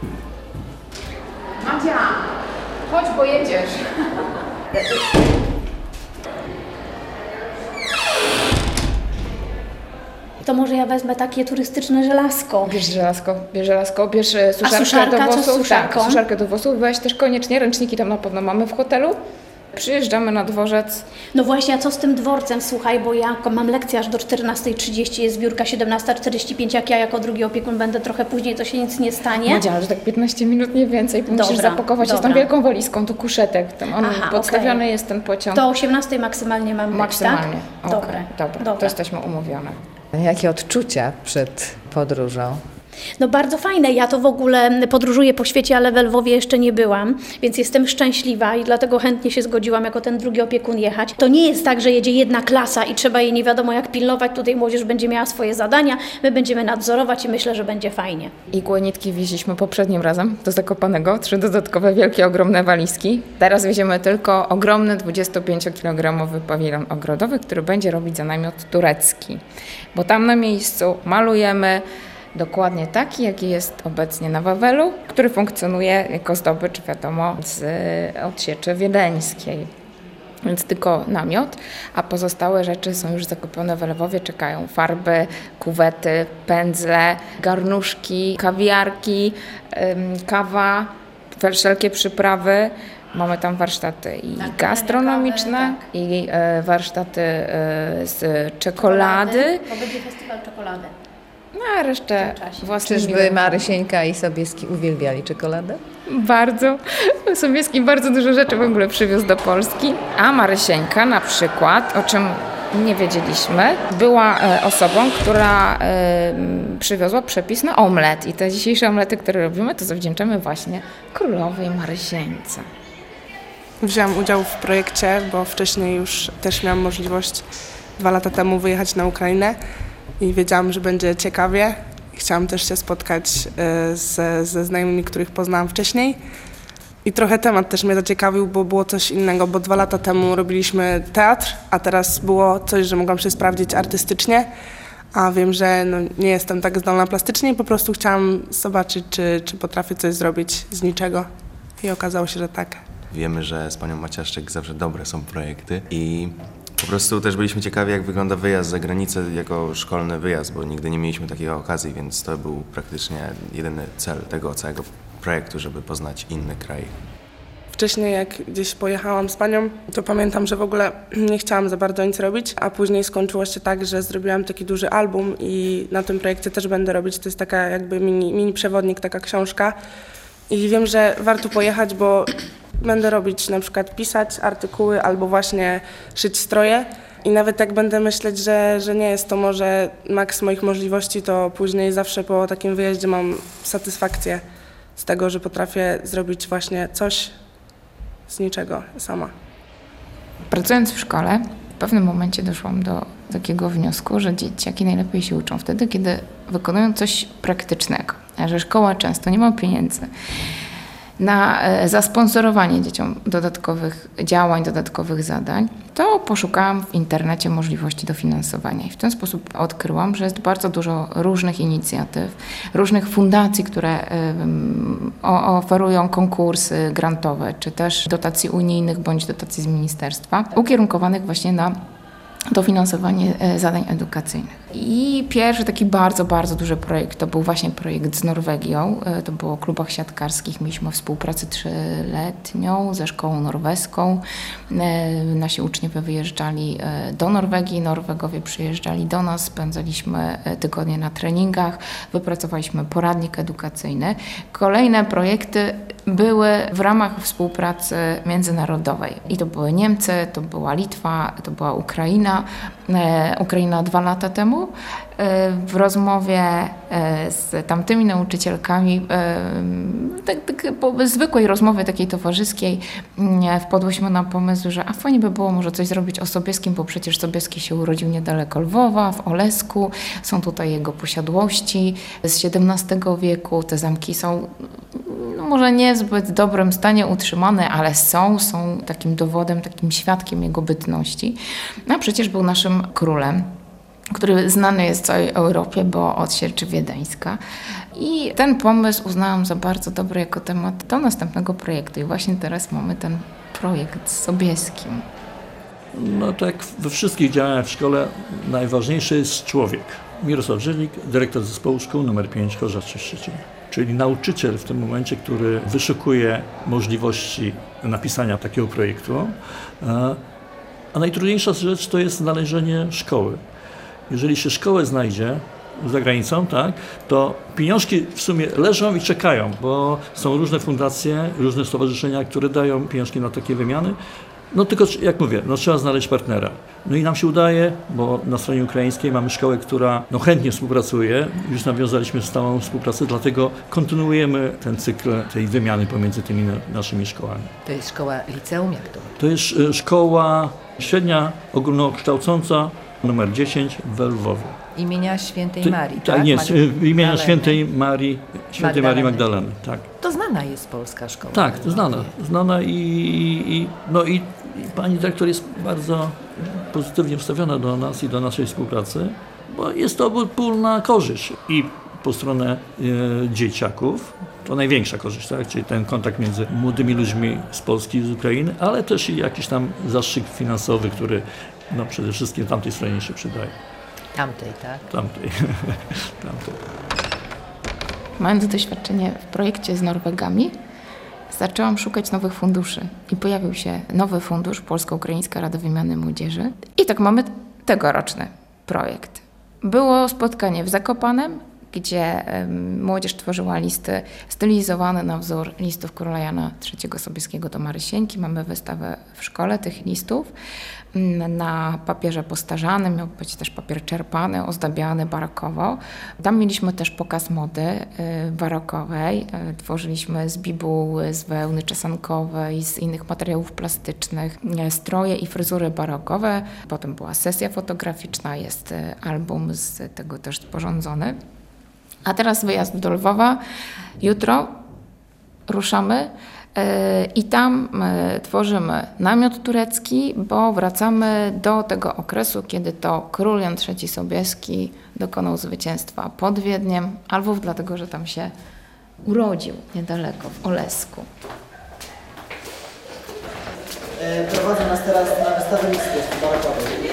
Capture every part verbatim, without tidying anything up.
Madzia, chodź, bo jedziesz. To może ja wezmę takie turystyczne żelazko. Bierz żelazko, bierz żelazko, bierz e, suszarkę suszarka? do Co z włosów. suszarką? Tak, suszarkę do włosów. Weź też koniecznie, ręczniki tam na pewno mamy w hotelu. Przyjeżdżamy na dworzec. No właśnie, a co z tym dworcem? Słuchaj, bo ja mam lekcję aż do czternastej trzydzieści, jest zbiórka siedemnasta czterdzieści pięć, jak ja jako drugi opiekun będę trochę później, to się nic nie stanie. Madzia, że tak piętnaście minut, nie więcej, bo musisz Dobra, zapakować się z tą dobra. wielką walizką, tu kuszetek, tam on Aha, podstawiony okej. jest ten pociąg. Do osiemnastej maksymalnie mam być, Maksymalnie. tak? Okej, Dobre, dobra, dobra. to jesteśmy umówione. Jakie odczucia przed podróżą? No bardzo fajne, ja to w ogóle podróżuję po świecie, ale w Lwowie jeszcze nie byłam, więc jestem szczęśliwa i dlatego chętnie się zgodziłam jako ten drugi opiekun jechać. To nie jest tak, że jedzie jedna klasa i trzeba jej nie wiadomo jak pilnować, tutaj młodzież będzie miała swoje zadania, my będziemy nadzorować i myślę, że będzie fajnie. Igłę nitki wieźliśmy poprzednim razem do Zakopanego, trzy dodatkowe wielkie, ogromne walizki. Teraz wieziemy tylko ogromny dwudziestopięciokilogramowy pawilon ogrodowy, który będzie robić za namiot turecki, bo tam na miejscu malujemy dokładnie taki, jaki jest obecnie na Wawelu, który funkcjonuje jako zdobycz, wiadomo, z odsieczy wiedeńskiej. Więc tylko namiot, a pozostałe rzeczy są już zakupione w Lwowie, czekają farby, kuwety, pędzle, garnuszki, kawiarki, ym, kawa, wszelkie przyprawy. Mamy tam warsztaty i Tak, gastronomiczne, kawę, i e, warsztaty e, z czekolady, To będzie festiwal czekolady. no a resztę W tym czasie. własnymi Czyżby Marysieńka i Sobieski uwielbiali czekoladę? Bardzo. Sobieski bardzo dużo rzeczy w ogóle przywiózł do Polski. A Marysieńka na przykład, o czym nie wiedzieliśmy, była e, osobą, która e, przywiozła przepis na omlet. I te dzisiejsze omlety, które robimy, to zawdzięczamy właśnie królowej Marysieńce. Wzięłam udział w projekcie, bo wcześniej już też miałam możliwość dwa lata temu wyjechać na Ukrainę i wiedziałam, że będzie ciekawie. Chciałam też się spotkać e, ze, ze znajomymi, których poznałam wcześniej. I trochę temat też mnie zaciekawił, bo było coś innego, bo dwa lata temu robiliśmy teatr, a teraz było coś, że mogłam się sprawdzić artystycznie, a wiem, że no, nie jestem tak zdolna plastycznie i po prostu chciałam zobaczyć, czy, czy potrafię coś zrobić z niczego. I okazało się, że tak. Wiemy, że z panią Maciaszczyk zawsze dobre są projekty i po prostu też byliśmy ciekawi, jak wygląda wyjazd za granicę jako szkolny wyjazd, bo nigdy nie mieliśmy takiej okazji, więc to był praktycznie jedyny cel tego całego projektu, żeby poznać inny kraj. Wcześniej jak gdzieś pojechałam z panią, to pamiętam, że w ogóle nie chciałam za bardzo nic robić, a później skończyło się tak, że zrobiłam taki duży album i na tym projekcie też będę robić. To jest taka jakby mini, mini przewodnik, taka książka i wiem, że warto pojechać, bo będę robić na przykład pisać artykuły albo właśnie szyć stroje i nawet jak będę myśleć, że, że nie jest to może maks moich możliwości, to później zawsze po takim wyjeździe mam satysfakcję z tego, że potrafię zrobić właśnie coś z niczego sama. Pracując w szkole, w pewnym momencie doszłam do takiego wniosku, że dzieciaki najlepiej się uczą wtedy, kiedy wykonują coś praktycznego, a że szkoła często nie ma pieniędzy na e, zasponsorowanie dzieciom dodatkowych działań, dodatkowych zadań, to poszukałam w internecie możliwości dofinansowania i w ten sposób odkryłam, że jest bardzo dużo różnych inicjatyw, różnych fundacji, które um, o, oferują konkursy grantowe, czy też dotacji unijnych bądź dotacji z ministerstwa, ukierunkowanych właśnie na dofinansowanie zadań edukacyjnych. I pierwszy taki bardzo, bardzo duży projekt to był właśnie projekt z Norwegią. To było o klubach siatkarskich. Mieliśmy współpracę trzyletnią ze szkołą norweską. Nasi uczniowie wyjeżdżali do Norwegii, Norwegowie przyjeżdżali do nas, spędzaliśmy tygodnie na treningach, wypracowaliśmy poradnik edukacyjny. Kolejne projekty były w ramach współpracy międzynarodowej. I to były Niemcy, to była Litwa, to była Ukraina. Ukraina dwa lata temu. W rozmowie z tamtymi nauczycielkami, tak, tak, po zwykłej rozmowie takiej towarzyskiej, wpadłyśmy na pomysł, że a fajnie by było może coś zrobić o Sobieskim, bo przecież Sobieski się urodził niedaleko Lwowa, w Olesku, są tutaj jego posiadłości z siedemnastego wieku, te zamki są no może nie w zbyt dobrym stanie utrzymane, ale są, są takim dowodem, takim świadkiem jego bytności. A przecież był naszym królem. który znany jest w całej Europie, bo od Sierczy Wiedeńska. I ten pomysł uznałam za bardzo dobry jako temat do następnego projektu. I właśnie teraz mamy ten projekt z Sobieskim. No tak, we wszystkich działaniach w szkole najważniejszy jest człowiek. Mirosław Żylik, dyrektor zespołu szkół numer pięć Chorzaczy Szczecin. Czyli nauczyciel w tym momencie, który wyszukuje możliwości napisania takiego projektu. A najtrudniejsza rzecz to jest znalezienie szkoły. Jeżeli się szkołę znajdzie za granicą, tak, to pieniążki w sumie leżą i czekają, bo są różne fundacje, różne stowarzyszenia, które dają pieniążki na takie wymiany. No tylko, jak mówię, no trzeba znaleźć partnera. No i nam się udaje, bo na stronie ukraińskiej mamy szkołę, która no chętnie współpracuje. Już nawiązaliśmy stałą współpracę, dlatego kontynuujemy ten cykl tej wymiany pomiędzy tymi naszymi szkołami. To jest szkoła liceum, jak to? To jest szkoła średnia ogólnokształcąca numer dziesięć w Lwowie. Imienia Świętej Ty, Marii, tak? tak? Nie, Magdaleny. imienia Świętej Marii, Świętej Marii Magdaleny, tak. To znana jest polska szkoła. Tak, znana, znana i, i, no i, i pani dyrektor jest bardzo pozytywnie wstawiona do nas i do naszej współpracy, bo jest to obopólna korzyść i po stronę e, dzieciaków, to największa korzyść, tak? Czyli ten kontakt między młodymi ludźmi z Polski i z Ukrainy, ale też i jakiś tam zastrzyk finansowy, który no, przede wszystkim tamtej stronie się przydaje. Tamtej, tak? Tamtej. tamtej. Mając doświadczenie w projekcie z Norwegami, zaczęłam szukać nowych funduszy i pojawił się nowy fundusz Polsko-Ukraińska Rada Wymiany Młodzieży. I tak mamy tegoroczny projekt. Było spotkanie w Zakopanem, gdzie um, młodzież tworzyła listy stylizowane na wzór listów króla Jana trzeciego Sobieskiego do Marysieńki. Mamy wystawę w szkole tych listów. Na papierze postarzanym miał być też papier czerpany, ozdabiany barokowo. Tam mieliśmy też pokaz mody y, barokowej. Y, tworzyliśmy z bibuły, z wełny czesankowej, z innych materiałów plastycznych y, stroje i fryzury barokowe. Potem była sesja fotograficzna, jest y, album z tego też sporządzony. A teraz wyjazd do Lwowa. Jutro ruszamy i tam tworzymy namiot turecki, bo wracamy do tego okresu, kiedy to król Jan trzeci Sobieski dokonał zwycięstwa pod Wiedniem, albo dlatego, że tam się urodził niedaleko, w Olesku. Prowadzę nas teraz na wystawę listów barokowej.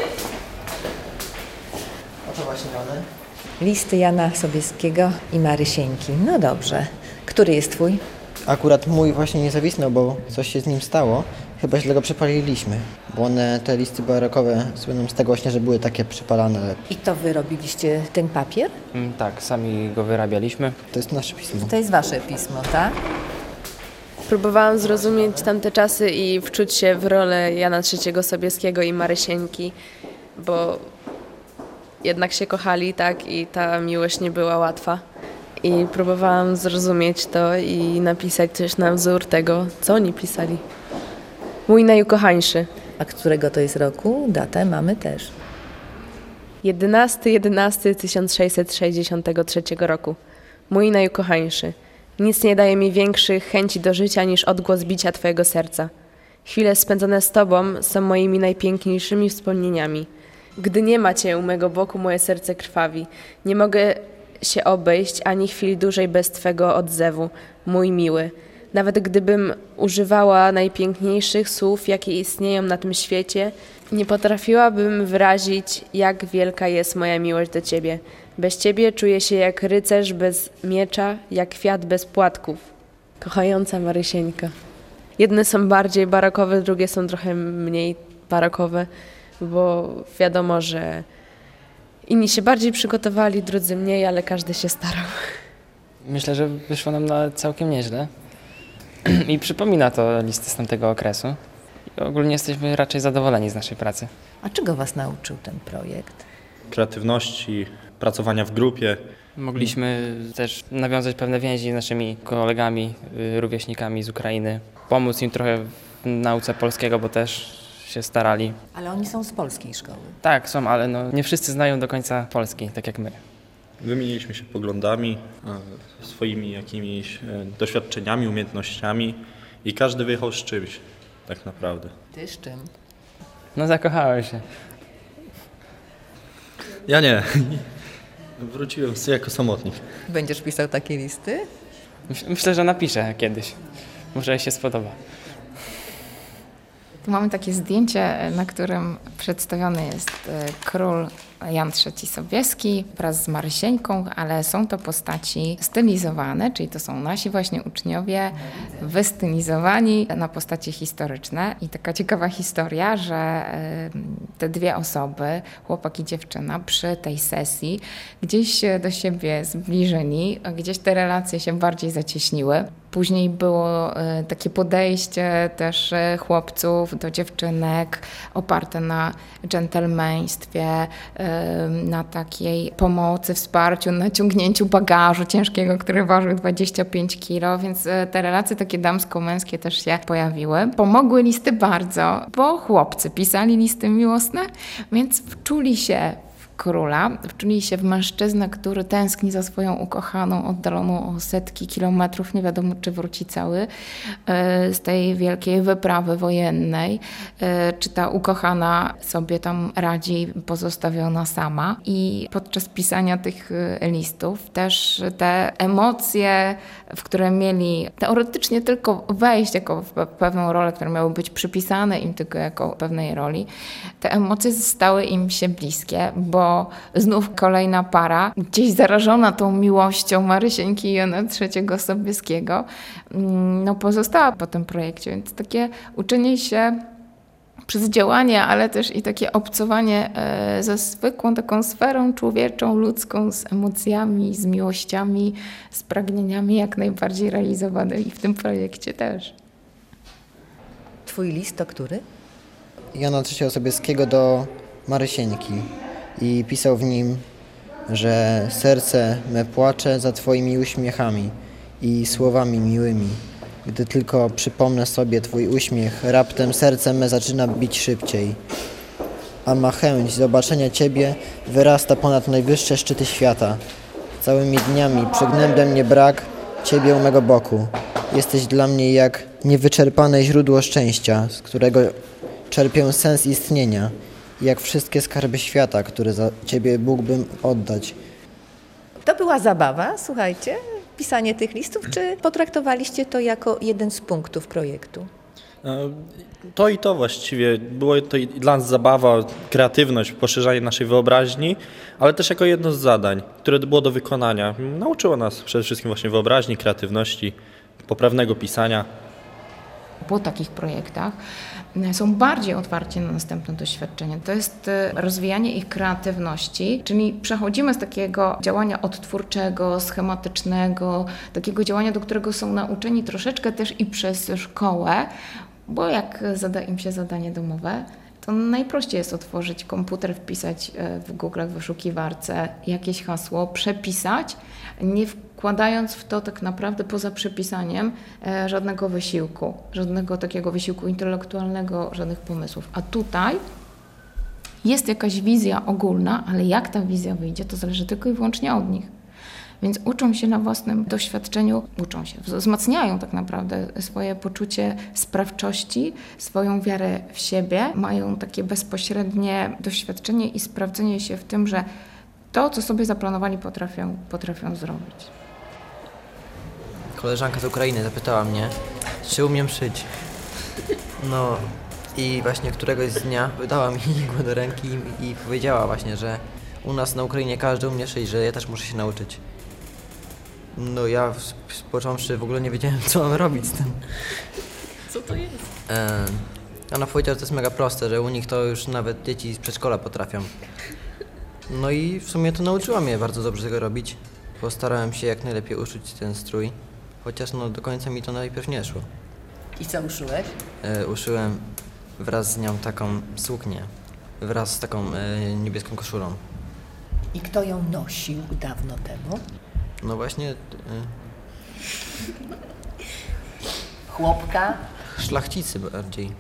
Oto właśnie mamy. Listy Jana Sobieskiego i Marysieńki. No dobrze. Który jest twój? Akurat mój właśnie nie zawisnął, bo coś się z nim stało. Chyba źle go przepaliliśmy, bo one, te listy barokowe słyną z tego właśnie, że były takie przepalane. I to wy robiliście ten papier? Mm, tak, sami go wyrabialiśmy. To jest nasze pismo. To jest wasze pismo, tak? Próbowałam zrozumieć tamte czasy i wczuć się w rolę Jana trzeciego Sobieskiego i Marysieńki, bo jednak się kochali, tak, i ta miłość nie była łatwa. I próbowałam zrozumieć to i napisać coś na wzór tego, co oni pisali. Mój najukochańszy. A którego to jest roku? Datę mamy też. jedenastego jedenastego tysiąc sześćset sześćdziesiątego trzeciego roku. Mój najukochańszy. Nic nie daje mi większych chęci do życia niż odgłos bicia Twojego serca. Chwile spędzone z Tobą są moimi najpiękniejszymi wspomnieniami. Gdy nie ma Cię u mego boku, moje serce krwawi. Nie mogę się obejść ani chwili dłużej bez Twego odzewu, mój miły. Nawet gdybym używała najpiękniejszych słów, jakie istnieją na tym świecie, nie potrafiłabym wyrazić, jak wielka jest moja miłość do Ciebie. Bez Ciebie czuję się jak rycerz bez miecza, jak kwiat bez płatków. Kochająca Marysieńka. Jedne są bardziej barokowe, drugie są trochę mniej barokowe, bo wiadomo, że inni się bardziej przygotowali, drudzy mniej, ale każdy się starał. Myślę, że wyszło nam na całkiem nieźle i przypomina to listy z tamtego okresu. I ogólnie jesteśmy raczej zadowoleni z naszej pracy. A czego was nauczył ten projekt? Kreatywności, pracowania w grupie. Mogliśmy też nawiązać pewne więzi z naszymi kolegami, y, rówieśnikami z Ukrainy. Pomóc im trochę w nauce polskiego, bo też się starali. Ale oni są z polskiej szkoły. Tak, są, ale no, nie wszyscy znają do końca Polski, tak jak my. Wymieniliśmy się poglądami, e, swoimi jakimiś e, doświadczeniami, umiejętnościami i każdy wyjechał z czymś, tak naprawdę. Ty z czym? No zakochałem się. Ja nie. Wróciłem jako samotnik. Będziesz pisał takie listy? Myślę, że napiszę kiedyś. Może się spodoba. Tu mamy takie zdjęcie, na którym przedstawiony jest król Jan trzeci Sobieski wraz z Marysieńką, ale są to postaci stylizowane, czyli to są nasi właśnie uczniowie wystylizowani na postacie historyczne. I taka ciekawa historia, że te dwie osoby, chłopak i dziewczyna, przy tej sesji gdzieś do siebie zbliżyli, gdzieś te relacje się bardziej zacieśniły. Później było takie podejście też chłopców do dziewczynek oparte na dżentelmeństwie, na takiej pomocy, wsparciu, na ciągnięciu bagażu ciężkiego, który ważył dwadzieścia pięć kilo, więc te relacje takie damsko-męskie też się pojawiły. Pomogły listy bardzo, bo chłopcy pisali listy miłosne, więc wczuli się króla, wczuli się w mężczyznę, który tęskni za swoją ukochaną, oddaloną o setki kilometrów, nie wiadomo czy wróci cały, z tej wielkiej wyprawy wojennej, czy ta ukochana sobie tam radzi pozostawiona sama. I podczas pisania tych listów też te emocje, w które mieli teoretycznie tylko wejść jako w pewną rolę, które miały być przypisane im tylko jako pewnej roli, te emocje stały im się bliskie, bo znów kolejna para, gdzieś zarażona tą miłością Marysieńki i Jana trzeciego Sobieskiego, no pozostała po tym projekcie. Więc takie uczenie się przez działanie, ale też i takie obcowanie ze zwykłą taką sferą człowieczą, ludzką, z emocjami, z miłościami, z pragnieniami jak najbardziej realizowanymi w tym projekcie też. Twój list to który? Jana trzeciego Sobieskiego do Marysieńki i pisał w nim, że serce me płacze za twoimi uśmiechami i słowami miłymi. Gdy tylko przypomnę sobie twój uśmiech, raptem serce me zaczyna bić szybciej. A ma chęć zobaczenia ciebie wyrasta ponad najwyższe szczyty świata. Całymi dniami przygnębia mnie brak ciebie u mego boku. Jesteś dla mnie jak niewyczerpane źródło szczęścia, z którego czerpię sens istnienia, jak wszystkie skarby świata, które za ciebie mógłbym oddać. To była zabawa, słuchajcie, pisanie tych listów, czy potraktowaliście to jako jeden z punktów projektu? To i to właściwie. Było to i dla nas zabawa, kreatywność, poszerzanie naszej wyobraźni, ale też jako jedno z zadań, które było do wykonania. Nauczyło nas przede wszystkim właśnie wyobraźni, kreatywności, poprawnego pisania. Po takich projektach są bardziej otwarci na następne doświadczenie. To jest rozwijanie ich kreatywności, czyli przechodzimy z takiego działania odtwórczego, schematycznego, takiego działania, do którego są nauczeni troszeczkę też i przez szkołę, bo jak zada im się zadanie domowe, to najprościej jest otworzyć komputer, wpisać w Google, w wyszukiwarce jakieś hasło, przepisać, nie wkładając w to tak naprawdę poza przepisaniem żadnego wysiłku, żadnego takiego wysiłku intelektualnego, żadnych pomysłów. A tutaj jest jakaś wizja ogólna, ale jak ta wizja wyjdzie, to zależy tylko i wyłącznie od nich. Więc uczą się na własnym doświadczeniu, uczą się, wzmacniają tak naprawdę swoje poczucie sprawczości, swoją wiarę w siebie, mają takie bezpośrednie doświadczenie i sprawdzenie się w tym, że to, co sobie zaplanowali, potrafią, potrafią zrobić. Koleżanka z Ukrainy zapytała mnie, czy umiem szyć. No i właśnie któregoś dnia dała mi igłę do ręki i powiedziała właśnie, że u nas na Ukrainie każdy umie szyć, że ja też muszę się nauczyć. No ja począwszy w ogóle nie wiedziałem, co mam robić z tym. Co to jest? E, ona powiedziała, że to jest mega proste, że u nich to już nawet dzieci z przedszkola potrafią. No i w sumie to nauczyła mnie bardzo dobrze tego robić. Postarałem się jak najlepiej uszyć ten strój, chociaż no do końca mi to najpierw nie szło. I co uszyłeś? E, uszyłem wraz z nią taką suknię, wraz z taką e, niebieską koszulą. I kto ją nosił dawno temu? No właśnie... E, Chłopka? Szlachcicy bardziej.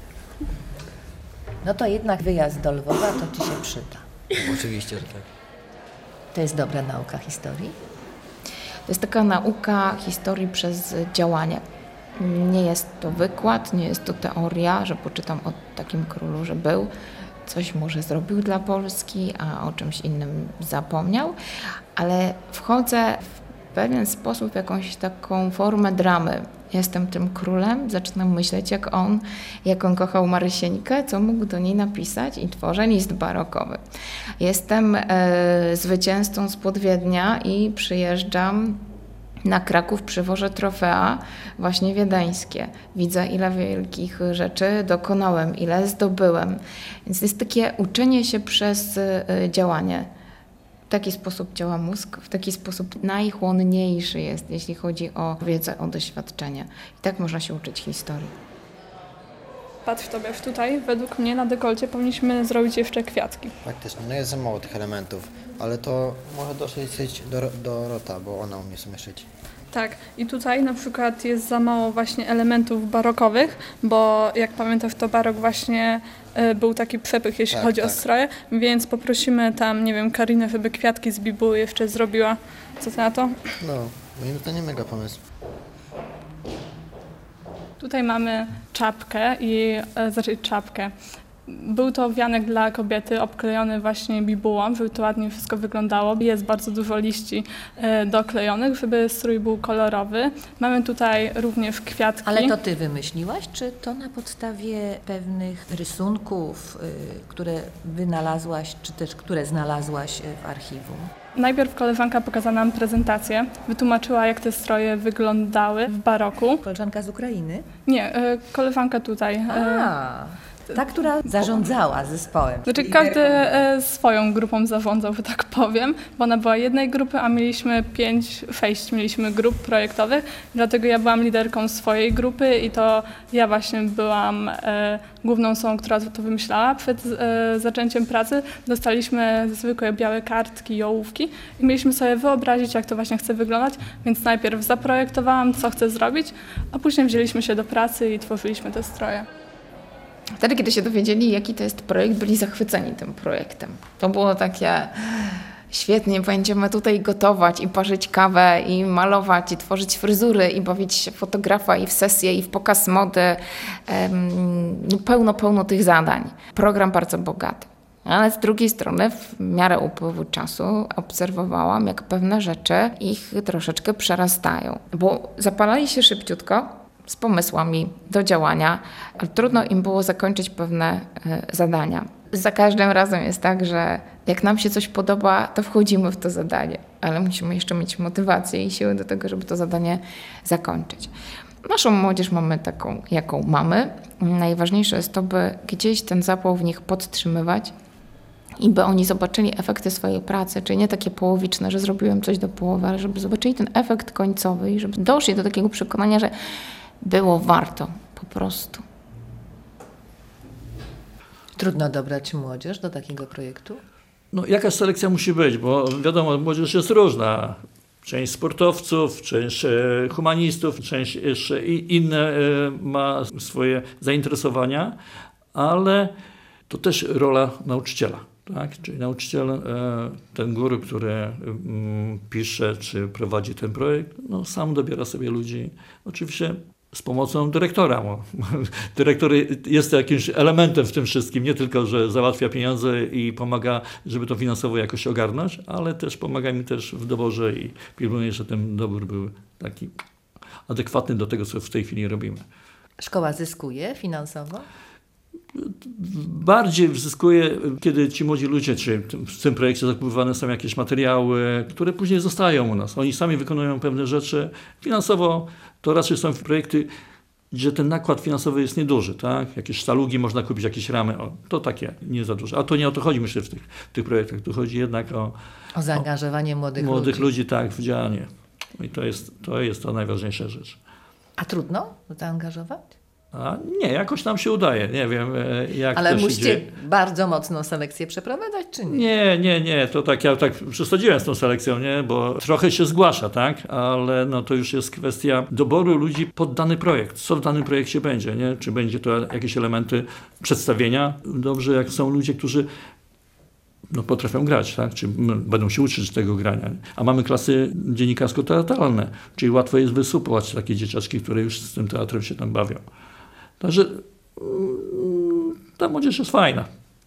No to jednak wyjazd do Lwowa to ci się przyda. Oczywiście, że tak. To jest dobra nauka historii? To jest taka nauka historii przez działanie. Nie jest to wykład, nie jest to teoria, że poczytam o takim królu, że był, coś może zrobił dla Polski, a o czymś innym zapomniał, ale wchodzę w pewien sposób w jakąś taką formę dramy. Jestem tym królem, zaczynam myśleć jak on, jak on kochał Marysieńkę, co mógł do niej napisać i tworzę list barokowy. Jestem e, zwycięzcą spod Wiednia i przyjeżdżam na Kraków, przywożę trofea właśnie wiedeńskie. Widzę, ile wielkich rzeczy dokonałem, ile zdobyłem. Więc jest takie uczenie się przez e, działanie. W taki sposób działa mózg, w taki sposób najchłonniejszy jest, jeśli chodzi o wiedzę, o doświadczenie. I tak można się uczyć historii. Patrz Tobiasz, tutaj według mnie na dekolcie powinniśmy zrobić jeszcze kwiatki. Faktycznie, no jest za mało tych elementów, ale to może dosyć do, do Rota, bo ona umie sobie szyć. Tak, i tutaj na przykład jest za mało właśnie elementów barokowych, bo jak pamiętasz, to barok właśnie y, był taki przepych, jeśli tak, chodzi tak. o stroje, więc poprosimy tam, nie wiem, Karinę, żeby kwiatki z bibuły jeszcze zrobiła. Co ty na to? No, moim zdaniem mega pomysł. Tutaj mamy czapkę i e, znaczy czapkę. Był to wianek dla kobiety obklejony właśnie bibułą, żeby to ładnie wszystko wyglądało. Jest bardzo dużo liści e, doklejonych, żeby strój był kolorowy. Mamy tutaj również kwiatki. Ale to ty wymyśliłaś, czy to na podstawie pewnych rysunków, y, które wynalazłaś, czy też które znalazłaś w archiwum? Najpierw koleżanka pokazała nam prezentację, wytłumaczyła, jak te stroje wyglądały w baroku. Koleżanka z Ukrainy? Nie, e, koleżanka tutaj. e, A, ta, która zarządzała zespołem. Znaczy każdy e, swoją grupą zarządzał, że tak powiem, bo ona była jednej grupy, a mieliśmy pięć, sześć mieliśmy grup projektowych, dlatego ja byłam liderką swojej grupy i to ja właśnie byłam e, główną osobą, która to wymyślała. Przed e, zaczęciem pracy dostaliśmy zwykłe białe kartki i ołówki i mieliśmy sobie wyobrazić, jak to właśnie chce wyglądać, więc najpierw zaprojektowałam, co chcę zrobić, a później wzięliśmy się do pracy i tworzyliśmy te stroje. Wtedy, kiedy się dowiedzieli, jaki to jest projekt, byli zachwyceni tym projektem. To było takie świetnie, będziemy tutaj gotować i parzyć kawę i malować i tworzyć fryzury i bawić się w fotografa i w sesję i w pokaz mody. No pełno, pełno tych zadań. Program bardzo bogaty. Ale z drugiej strony w miarę upływu czasu obserwowałam, jak pewne rzeczy ich troszeczkę przerastają. Bo zapalali się szybciutko, z pomysłami do działania, ale trudno im było zakończyć pewne y, zadania. Za każdym razem jest tak, że jak nam się coś podoba, to wchodzimy w to zadanie, ale musimy jeszcze mieć motywację i siły do tego, żeby to zadanie zakończyć. Naszą młodzież mamy taką, jaką mamy. Najważniejsze jest to, by gdzieś ten zapał w nich podtrzymywać i by oni zobaczyli efekty swojej pracy, czyli nie takie połowiczne, że zrobiłem coś do połowy, ale żeby zobaczyli ten efekt końcowy i żeby doszli do takiego przekonania, że było warto po prostu. Trudno dobrać młodzież do takiego projektu? No jakaś selekcja musi być, bo wiadomo, młodzież jest różna. Część sportowców, część humanistów, część jeszcze inne ma swoje zainteresowania, ale to też rola nauczyciela. Tak? Czyli nauczyciel, ten guru, który pisze czy prowadzi ten projekt, no sam dobiera sobie ludzi. Oczywiście z pomocą dyrektora. Bo dyrektor jest jakimś elementem w tym wszystkim, nie tylko, że załatwia pieniądze i pomaga, żeby to finansowo jakoś ogarnąć, ale też pomaga mi też w doborze i pilnuje, że ten dobór był taki adekwatny do tego, co w tej chwili robimy. Szkoła zyskuje finansowo? Bardziej zyskuje, kiedy ci młodzi ludzie, czy w tym projekcie zakupywane są jakieś materiały, które później zostają u nas. Oni sami wykonują pewne rzeczy. Finansowo to raczej są projekty, gdzie ten nakład finansowy jest nieduży. Tak? Jakieś sztalugi można kupić, jakieś ramy. O, to takie, nie za duże. A to nie o to chodzi, myślę, w tych, w tych projektach. Tu chodzi jednak o... O zaangażowanie o, młodych, młodych ludzi. ludzi. Tak, w działanie. I to jest, to jest to najważniejsza rzecz. A trudno zaangażować? A nie, jakoś nam się udaje. Nie wiem, jak Ale to się musicie dzieje. bardzo mocną selekcję przeprowadzać, czy nie? Nie, nie, nie. To tak, ja tak przesadziłem z tą selekcją, nie? Bo trochę się zgłasza, tak? Ale no to już jest kwestia doboru ludzi pod dany projekt. Co w danym projekcie będzie, nie? Czy będzie to jakieś elementy przedstawienia? Dobrze, jak są ludzie, którzy no, potrafią grać, tak? Czy będą się uczyć tego grania. A mamy klasy dziennikarsko-teatralne, czyli łatwo jest wysupłać takie dzieciaczki, które już z tym teatrem się tam bawią. Także ta młodzież jest fajna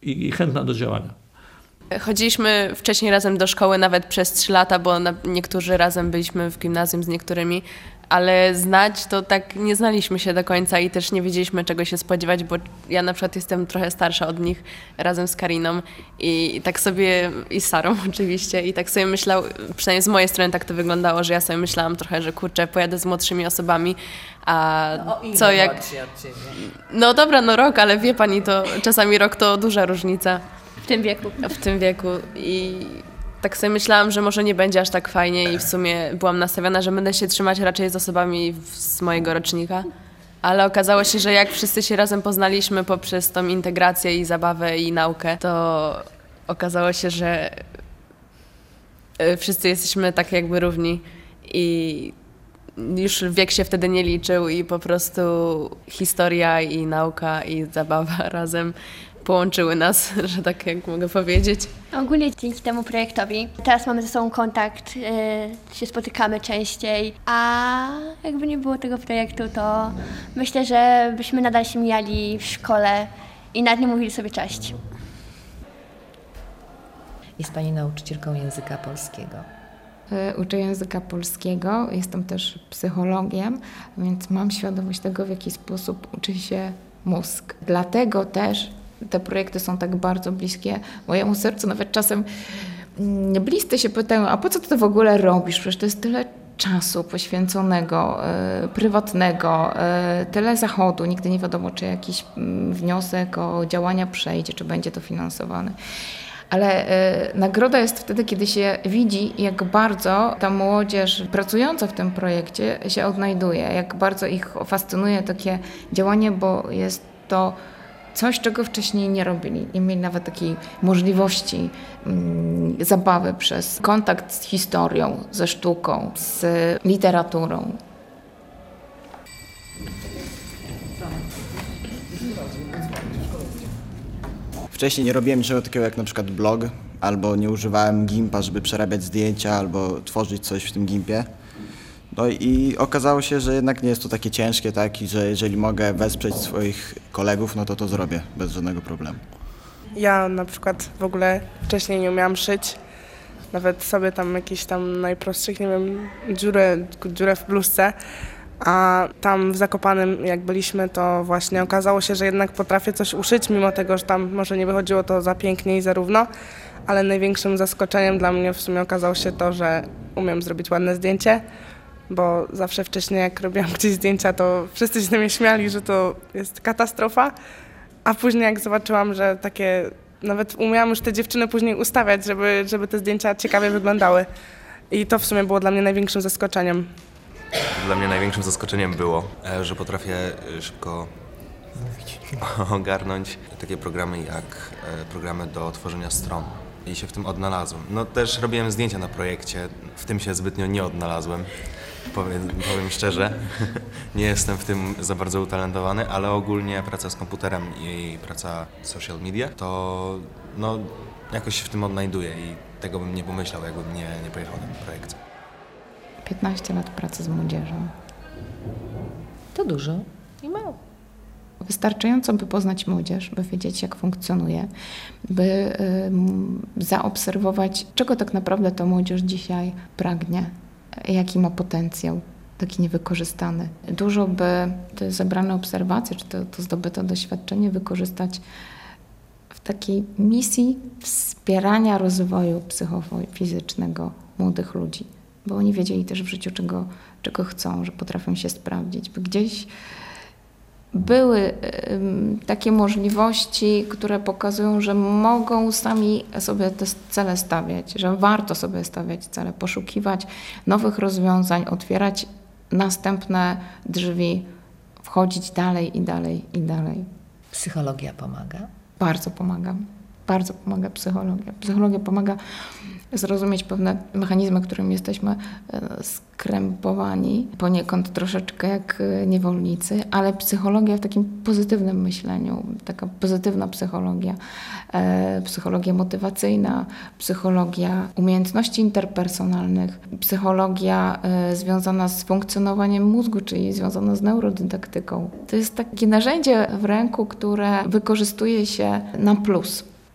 i, i chętna do działania. Chodziliśmy wcześniej razem do szkoły nawet przez trzy lata, bo na, niektórzy razem byliśmy w gimnazjum z niektórymi, ale znać to tak nie znaliśmy się do końca i też nie wiedzieliśmy czego się spodziewać, bo ja na przykład jestem trochę starsza od nich razem z Kariną i, i tak sobie, i z Sarą oczywiście, i tak sobie myślał, przynajmniej z mojej strony tak to wyglądało, że ja sobie myślałam trochę, że kurczę, pojadę z młodszymi osobami, a No, o co jak... młodsi od ciebie? No dobra, no rok, ale wie pani, to czasami rok to duża różnica. W tym wieku. W tym wieku i tak sobie myślałam, że może nie będzie aż tak fajnie i w sumie byłam nastawiona, że będę się trzymać raczej z osobami z mojego rocznika, ale okazało się, że jak wszyscy się razem poznaliśmy poprzez tą integrację i zabawę i naukę, to okazało się, że wszyscy jesteśmy tak jakby równi i już wiek się wtedy nie liczył i po prostu historia i nauka i zabawa razem połączyły nas, że tak jak mogę powiedzieć. Ogólnie dzięki temu projektowi teraz mamy ze sobą kontakt, yy, się spotykamy częściej, a jakby nie było tego projektu, to myślę, że byśmy nadal się mijali w szkole i nawet nie mówili sobie cześć. Jest Pani nauczycielką języka polskiego. Uczę języka polskiego, jestem też psychologiem, więc mam świadomość tego, w jaki sposób uczy się mózg. Dlatego też te projekty są tak bardzo bliskie mojemu sercu. Nawet czasem bliscy się pytają, a po co ty to w ogóle robisz? Przecież to jest tyle czasu poświęconego, y, prywatnego, y, tyle zachodu. Nigdy nie wiadomo, czy jakiś y, wniosek o działania przejdzie, czy będzie to finansowane. Ale y, nagroda jest wtedy, kiedy się widzi, jak bardzo ta młodzież pracująca w tym projekcie się odnajduje, jak bardzo ich fascynuje takie działanie, bo jest to coś, czego wcześniej nie robili. Nie mieli nawet takiej możliwości mm, zabawy przez kontakt z historią, ze sztuką, z literaturą. Wcześniej nie robiłem niczego takiego jak na przykład blog, albo nie używałem Gimpa, żeby przerabiać zdjęcia, albo tworzyć coś w tym Gimpie. No i okazało się, że jednak nie jest to takie ciężkie, tak, i że jeżeli mogę wesprzeć swoich kolegów, no to to zrobię bez żadnego problemu. Ja na przykład w ogóle wcześniej nie umiałam szyć, nawet sobie tam jakiś tam najprostszych, nie wiem, dziurę, dziurę w bluzce, a tam w Zakopanem jak byliśmy, to właśnie okazało się, że jednak potrafię coś uszyć, mimo tego, że tam może nie wychodziło to za pięknie i za równo, ale największym zaskoczeniem dla mnie w sumie okazało się to, że umiem zrobić ładne zdjęcie, bo zawsze wcześniej jak robiłam gdzieś zdjęcia, to wszyscy się na mnie śmiali, że to jest katastrofa, a później jak zobaczyłam, że takie, nawet umiałam już te dziewczyny później ustawiać, żeby, żeby te zdjęcia ciekawie wyglądały i to w sumie było dla mnie największym zaskoczeniem. Dla mnie największym zaskoczeniem było, że potrafię szybko ogarnąć takie programy jak programy do tworzenia stron i się w tym odnalazłem. No też robiłem zdjęcia na projekcie, w tym się zbytnio nie odnalazłem, powiem, powiem szczerze. Nie jestem w tym za bardzo utalentowany, ale ogólnie praca z komputerem i praca w social media to no, jakoś się w tym odnajduję i tego bym nie pomyślał, jakbym nie, nie pojechał na ten projekt. piętnaście lat pracy z młodzieżą. To dużo i mało. Wystarczająco, by poznać młodzież, by wiedzieć, jak funkcjonuje, by y, zaobserwować, czego tak naprawdę ta młodzież dzisiaj pragnie, jaki ma potencjał, taki niewykorzystany. Dużo by te zebrane obserwacje, czy to, to zdobyte doświadczenie wykorzystać w takiej misji wspierania rozwoju psychofizycznego młodych ludzi. Bo oni wiedzieli też w życiu, czego, czego chcą, że potrafią się sprawdzić. By gdzieś były y, takie możliwości, które pokazują, że mogą sami sobie te cele stawiać, że warto sobie stawiać cele, poszukiwać nowych rozwiązań, otwierać następne drzwi, wchodzić dalej i dalej i dalej. Psychologia pomaga? Bardzo pomaga. Bardzo pomaga psychologia. Psychologia pomaga zrozumieć pewne mechanizmy, którymi jesteśmy skrępowani, poniekąd troszeczkę jak niewolnicy, ale psychologia w takim pozytywnym myśleniu, taka pozytywna psychologia, e, psychologia motywacyjna, psychologia umiejętności interpersonalnych, psychologia e, związana z funkcjonowaniem mózgu, czyli związana z neurodydaktyką. To jest takie narzędzie w ręku, które wykorzystuje się na plus.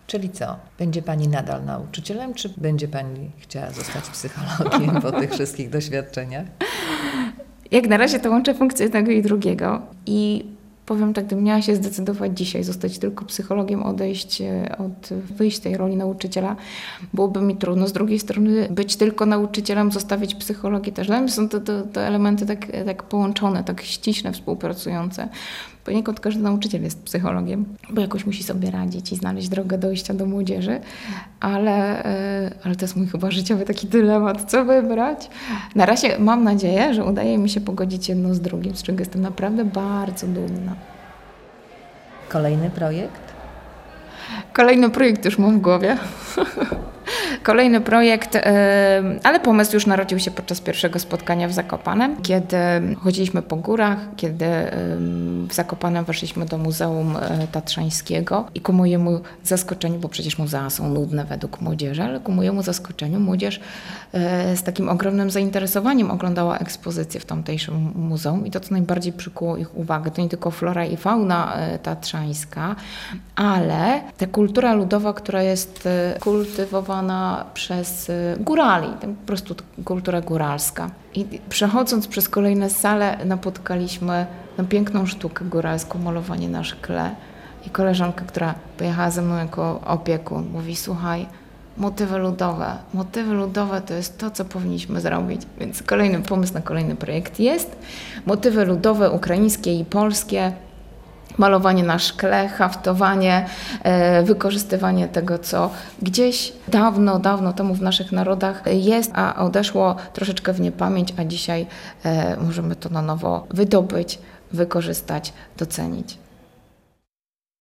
Czyli co? Będzie Pani nadal nauczycielem, czy będzie Pani chciała zostać psychologiem po tych wszystkich doświadczeniach? Jak na razie to łączę funkcje jednego i drugiego i powiem tak, gdybym miała się zdecydować dzisiaj, zostać tylko psychologiem, odejść od, wyjść z tej roli nauczyciela, byłoby mi trudno. Z drugiej strony być tylko nauczycielem, zostawić psychologię też. Dla mnie są to, to, to elementy tak, tak połączone, tak ściśle współpracujące. Poniekąd każdy nauczyciel jest psychologiem, bo jakoś musi sobie radzić i znaleźć drogę dojścia do młodzieży, ale, ale to jest mój chyba życiowy taki dylemat, co wybrać. Na razie mam nadzieję, że udaje mi się pogodzić jedno z drugim, z czego jestem naprawdę bardzo dumna. Kolejny projekt? Kolejny projekt już mam w głowie. Kolejny projekt, ale pomysł już narodził się podczas pierwszego spotkania w Zakopanem, kiedy chodziliśmy po górach, kiedy w Zakopanem weszliśmy do Muzeum Tatrzańskiego i ku mojemu zaskoczeniu, bo przecież muzea są nudne według młodzieży, ale ku mojemu zaskoczeniu młodzież z takim ogromnym zainteresowaniem oglądała ekspozycję w tamtejszym muzeum i to, co najbardziej przykuło ich uwagę, to nie tylko flora i fauna tatrzańska, ale ta kultura ludowa, która jest kultywowana przez górali, po prostu kultura góralska. I przechodząc przez kolejne sale napotkaliśmy na piękną sztukę góralską, malowanie na szkle. I koleżanka, która pojechała ze mną jako opiekun, mówi: słuchaj, motywy ludowe. Motywy ludowe to jest to, co powinniśmy zrobić. Więc kolejny pomysł na kolejny projekt jest. Motywy ludowe ukraińskie i polskie. Malowanie na szkle, haftowanie, e, wykorzystywanie tego, co gdzieś dawno, dawno temu w naszych narodach jest, a odeszło troszeczkę w niepamięć, a dzisiaj e, możemy to na nowo wydobyć, wykorzystać, docenić.